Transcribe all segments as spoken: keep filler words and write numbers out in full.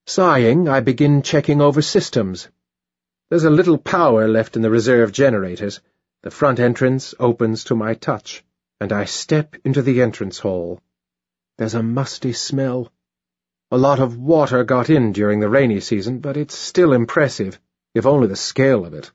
Sighing, I begin checking over systems. There's a little power left in the reserve generators. The front entrance opens to my touch, and I step into the entrance hall. There's a musty smell. A lot of water got in during the rainy season, but it's still impressive, if only the scale of it.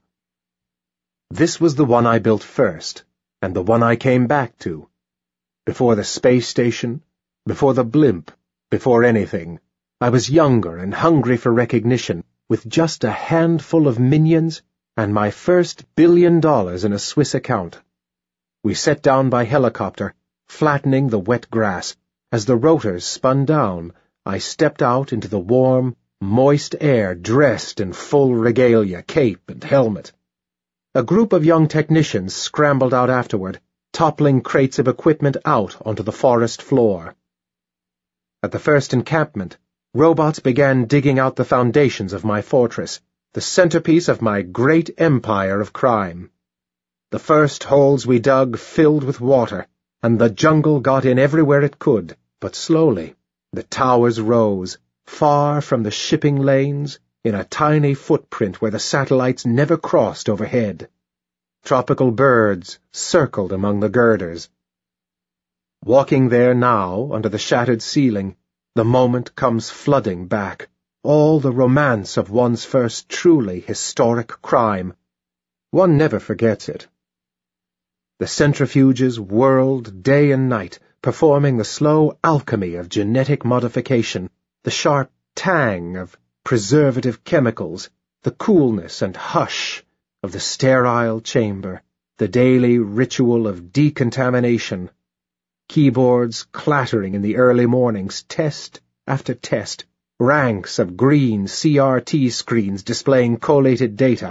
This was the one I built first, and the one I came back to. Before the space station, before the blimp, before anything, I was younger and hungry for recognition, with just a handful of minions and my first billion dollars in a Swiss account. We set down by helicopter, flattening the wet grass. As the rotors spun down, I stepped out into the warm, moist air, dressed in full regalia, cape and helmet. A group of young technicians scrambled out afterward, toppling crates of equipment out onto the forest floor. At the first encampment, robots began digging out the foundations of my fortress, the centerpiece of my great empire of crime. The first holes we dug filled with water, and the jungle got in everywhere it could, but slowly the towers rose, far from the shipping lanes, in a tiny footprint where the satellites never crossed overhead. Tropical birds circled among the girders. Walking there now, under the shattered ceiling, the moment comes flooding back, all the romance of one's first truly historic crime. One never forgets it. The centrifuges whirled day and night, performing the slow alchemy of genetic modification, the sharp tang of preservative chemicals, the coolness and hush of the sterile chamber, the daily ritual of decontamination. Keyboards clattering in the early mornings, test after test, ranks of green C R T screens displaying collated data.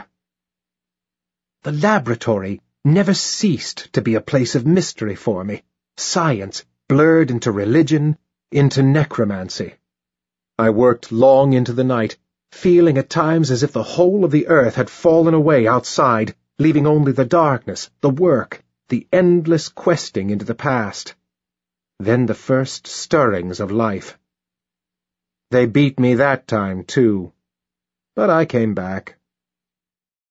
The laboratory never ceased to be a place of mystery for me, science blurred into religion, into necromancy. I worked long into the night, feeling at times as if the whole of the earth had fallen away outside, leaving only the darkness, the work, the endless questing into the past. Then the first stirrings of life. They beat me that time, too. But I came back.